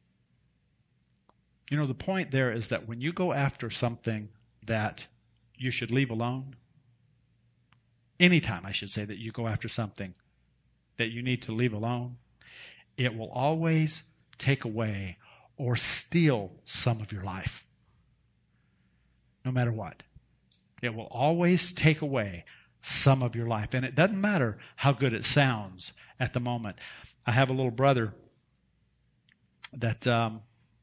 You know, the point there is that when you go after something that you should leave alone, anytime I should say that you go after something that you need to leave alone, it will always take away or steal some of your life. No matter what. It will always take away some of your life. And it doesn't matter how good it sounds at the moment. I have a little brother that um,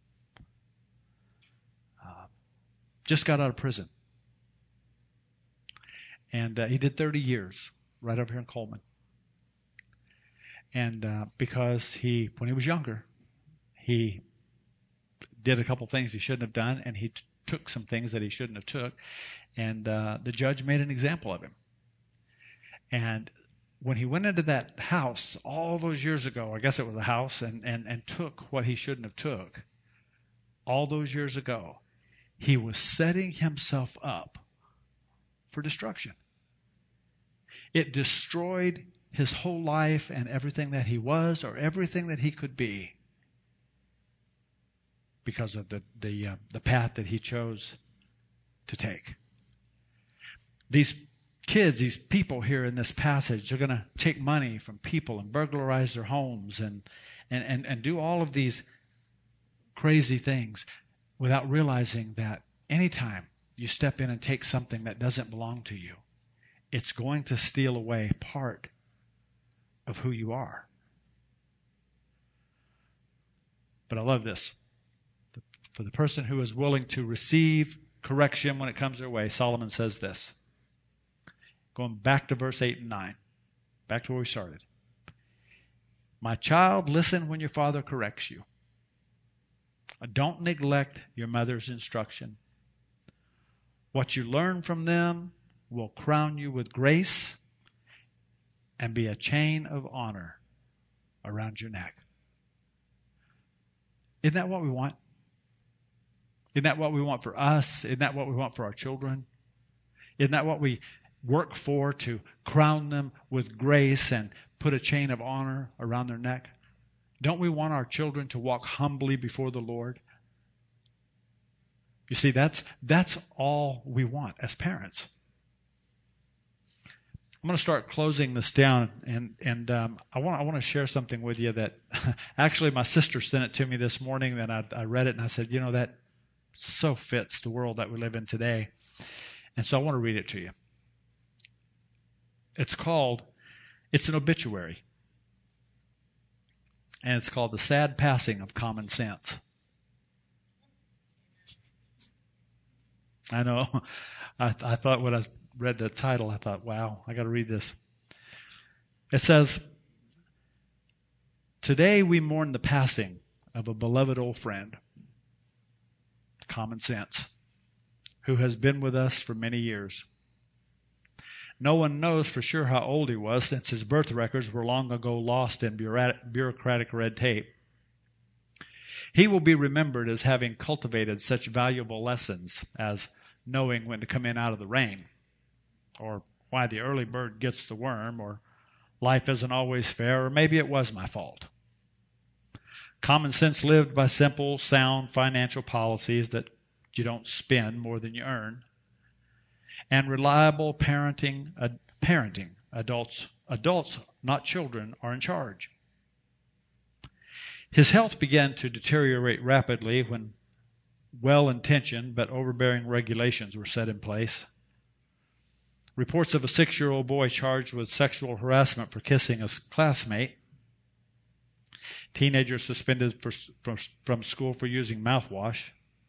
uh, just got out of prison. And uh, he did thirty years right over here in Coleman. And uh, because he, when he was younger, he did a couple things he shouldn't have done, and he t- took some things that he shouldn't have took, and uh, the judge made an example of him. And when he went into that house all those years ago, I guess it was a house, and, and, and took what he shouldn't have took, all those years ago, he was setting himself up for destruction. It destroyed his whole life and everything that he was or everything that he could be because of the the, uh, the path that he chose to take. These kids, these people here in this passage, are going to take money from people and burglarize their homes and, and, and, and do all of these crazy things without realizing that anytime you step in and take something that doesn't belong to you, it's going to steal away part of who you are. But I love this. For the person who is willing to receive correction when it comes their way, Solomon says this. Going back to verse eight and nine. Back to where we started. My child, listen when your father corrects you. Don't neglect your mother's instruction. What you learn from them will crown you with grace and be a chain of honor around your neck. Isn't that what we want? Isn't that what we want for us? Isn't that what we want for our children? Isn't that what we work for, to crown them with grace and put a chain of honor around their neck? Don't we want our children to walk humbly before the Lord? You see, that's that's all we want as parents. I'm going to start closing this down, and and um, I want I want to share something with you that actually my sister sent it to me this morning. And I, I read it and I said, you know, that so fits the world that we live in today, and so I want to read it to you. It's called, it's an obituary, and it's called The Sad Passing of Common Sense. I know. I, I thought when I read the title, I thought, wow, I got to read this. It says, today we mourn the passing of a beloved old friend, Common Sense, who has been with us for many years. No one knows for sure how old he was, since his birth records were long ago lost in bureaucratic red tape. He will be remembered as having cultivated such valuable lessons as knowing when to come in out of the rain, or why the early bird gets the worm, or life isn't always fair, or maybe it was my fault. Common Sense lived by simple, sound financial policies that you don't spend more than you earn, and reliable parenting. Uh, parenting adults, adults, not children, are in charge. His health began to deteriorate rapidly when well-intentioned but overbearing regulations were set in place. Reports of a six-year-old boy charged with sexual harassment for kissing a classmate. Teenagers suspended for, from, from school for using mouthwash.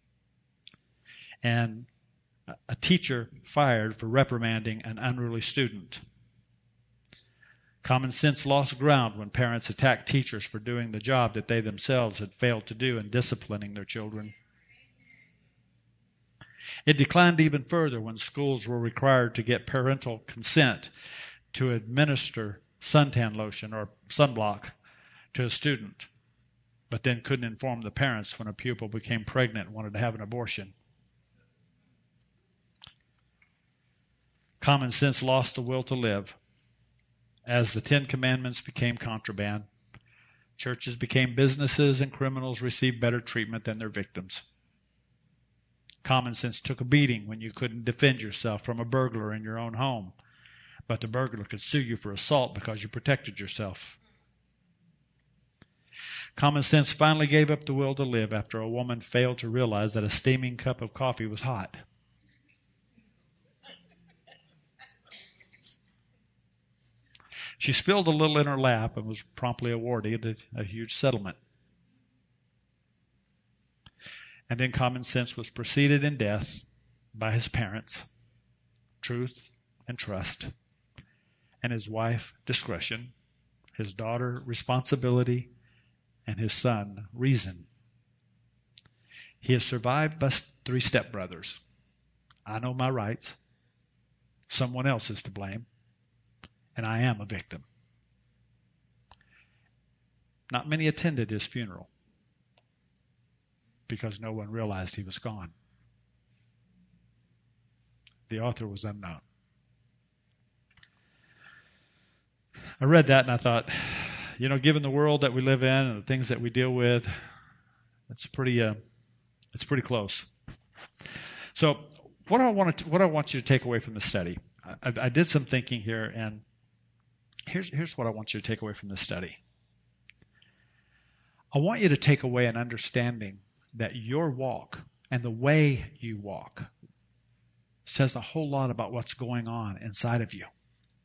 And a teacher fired for reprimanding an unruly student. Common Sense lost ground when parents attacked teachers for doing the job that they themselves had failed to do in disciplining their children. It declined even further when schools were required to get parental consent to administer suntan lotion or sunblock to a student, but then couldn't inform the parents when a pupil became pregnant and wanted to have an abortion. Common sense lost the will to live. As the Ten Commandments became contraband, churches became businesses and criminals received better treatment than their victims. Common sense took a beating when you couldn't defend yourself from a burglar in your own home, but the burglar could sue you for assault because you protected yourself. Common sense finally gave up the will to live after a woman failed to realize that a steaming cup of coffee was hot. She spilled a little in her lap and was promptly awarded a, a huge settlement. And then common sense was preceded in death by his parents, truth and trust, and his wife, discretion, his daughter, responsibility, and his son, reason. He is survived by three stepbrothers. I know my rights. Someone else is to blame. And I am a victim. Not many attended his funeral because no one realized he was gone. The author was unknown. I read that and I thought, you know, given the world that we live in and the things that we deal with, it's pretty, uh, it's pretty close. So, what I want to, what I want you to take away from the study, I, I did some thinking here, and here's here's what I want you to take away from this study. I want you to take away an understanding that your walk and the way you walk says a whole lot about what's going on inside of you.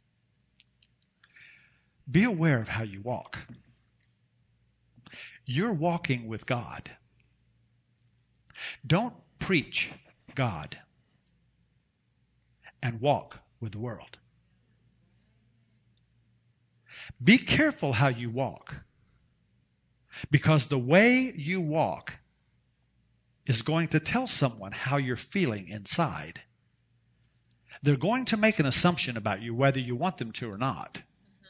Be aware of how you walk. You're walking with God. Don't preach God and walk with the world. Be careful how you walk, because the way you walk is going to tell someone how you're feeling inside. They're going to make an assumption about you whether you want them to or not.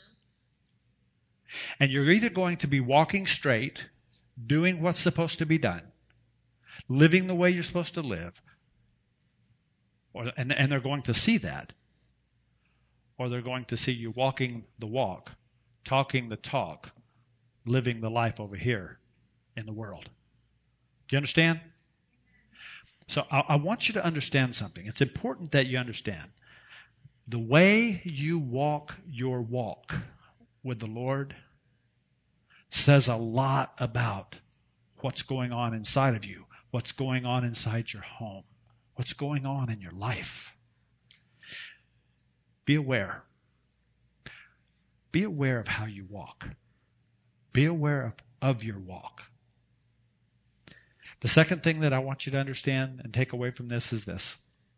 And you're either going to be walking straight, doing what's supposed to be done, living the way you're supposed to live, or, and, and they're going to see that, or they're going to see you walking the walk, talking the talk, living the life over here in the world. Do you understand? So I, I want you to understand something. It's important that you understand. The way you walk your walk with the Lord says a lot about what's going on inside of you, what's going on inside your home, what's going on in your life. Be aware. Be aware of how you walk. Be aware of, of your walk. The second thing that I want you to understand and take away from this is this.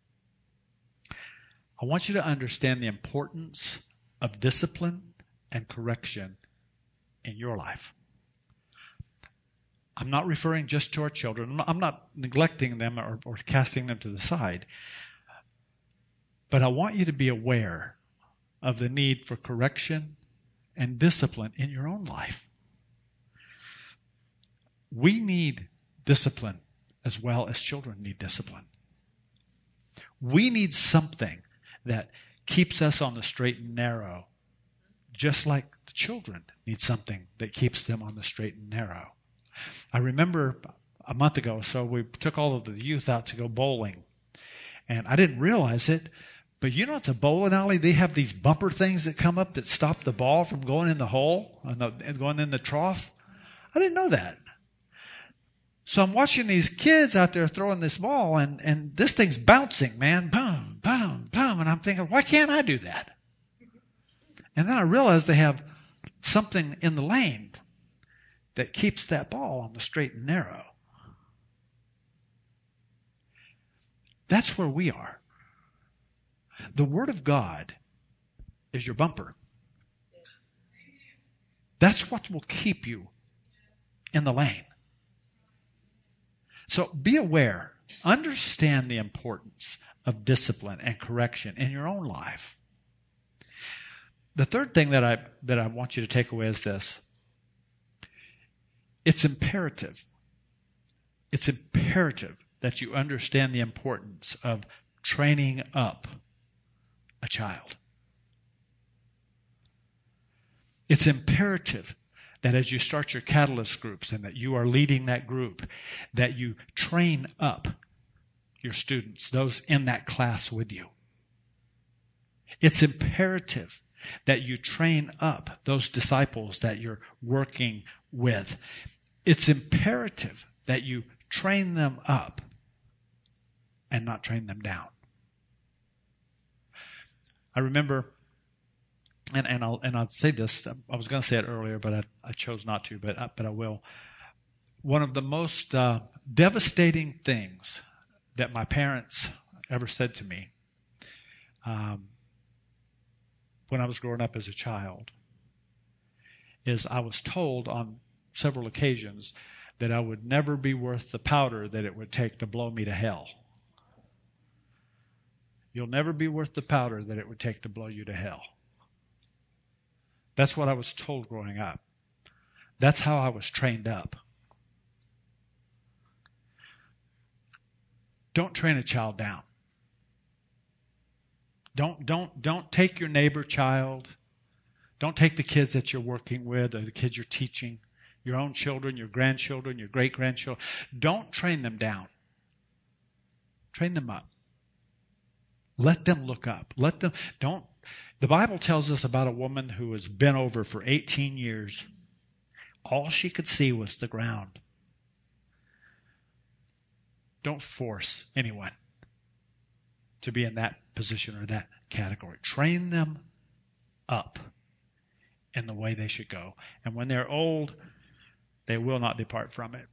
I want you to understand the importance of discipline and correction in your life. I'm not referring just to our children. I'm not neglecting them or, or casting them to the side. But I want you to be aware of the need for correction and discipline in your own life. We need discipline as well as children need discipline. We need something that keeps us on the straight and narrow, just like the children need something that keeps them on the straight and narrow. I remember a month ago, so we took all of the youth out to go bowling. And I didn't realize it, but you know at the bowling alley, they have these bumper things that come up that stop the ball from going in the hole and, the, and going in the trough. I didn't know that. So I'm watching these kids out there throwing this ball, and, and this thing's bouncing, man. Boom, boom, boom. And I'm thinking, why can't I do that? And then I realized they have something in the lane that keeps that ball on the straight and narrow. That's where we are. The Word of God is your bumper. That's what will keep you in the lane. So be aware. Understand the importance of discipline and correction in your own life. The third thing that I that I want you to take away is this. It's imperative. It's imperative that you understand the importance of training up a child. It's imperative that as you start your catalyst groups and that you are leading that group, that you train up your students, those in that class with you. It's imperative that you train up those disciples that you're working with. It's imperative that you train them up and not train them down. I remember, and, and I'll and I'll say this. I was going to say it earlier, but I, I chose not to. But I, but I will. One of the most uh, devastating things that my parents ever said to me um, when I was growing up as a child is I was told on several occasions that I would never be worth the powder that it would take to blow me to hell. You'll never be worth the powder that it would take to blow you to hell. That's what I was told growing up. That's how I was trained up. Don't train a child down. Don't, don't, don't take your neighbor child. Don't take the kids that you're working with or the kids you're teaching, your own children, your grandchildren, your great-grandchildren. Don't train them down. Train them up. Let them look up. Let them, don't, the Bible tells us about a woman who was bent over for eighteen years. All she could see was the ground. Don't force anyone to be in that position or that category. Train them up in the way they should go. And when they're old, they will not depart from it.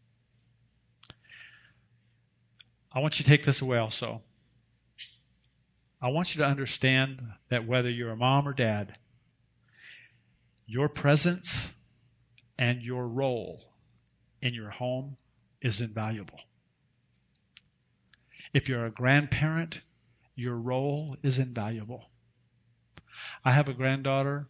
I want you to take this away also. I want you to understand that whether you're a mom or dad, your presence and your role in your home is invaluable. If you're a grandparent, your role is invaluable. I have a granddaughter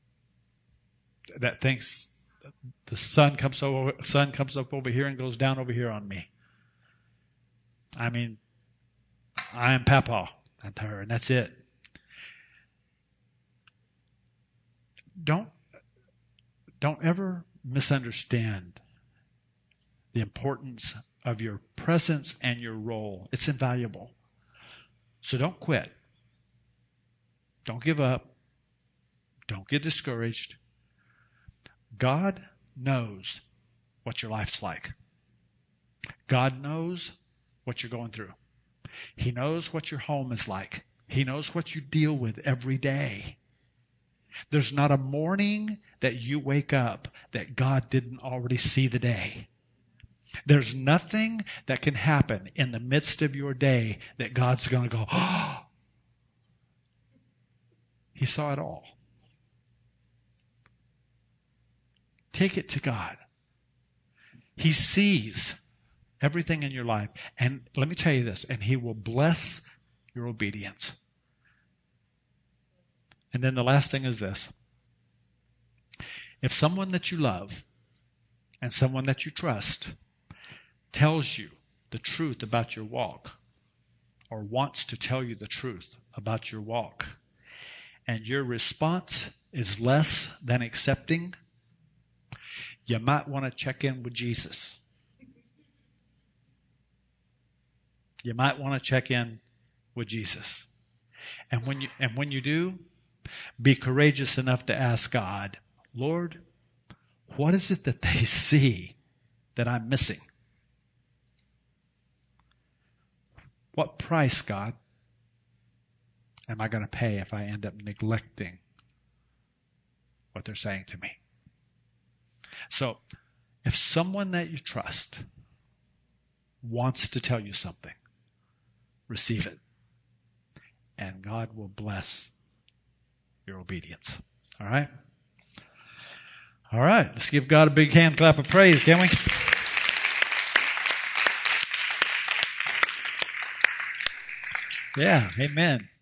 that thinks the sun comes over, sun comes up over here and goes down over here on me. I mean, I am Papa. To her, and that's it. Don't, don't ever misunderstand the importance of your presence and your role. It's invaluable. So don't quit. Don't give up. Don't get discouraged. God knows what your life's like. God knows what you're going through. He knows what your home is like. He knows what you deal with every day. There's not a morning that you wake up that God didn't already see the day. There's nothing that can happen in the midst of your day that God's going to go, oh, He saw it all. Take it to God. He sees everything in your life. And let me tell you this, and He will bless your obedience. And then the last thing is this. If someone that you love and someone that you trust tells you the truth about your walk or wants to tell you the truth about your walk and your response is less than accepting, you might want to check in with Jesus. You might want to check in with Jesus. And when you, and when you do, be courageous enough to ask God, Lord, what is it that they see that I'm missing? What price, God, am I going to pay if I end up neglecting what they're saying to me? So, if someone that you trust wants to tell you something, receive it. And God will bless your obedience. All right? All right. Let's give God a big hand clap of praise, can we? Yeah. Amen.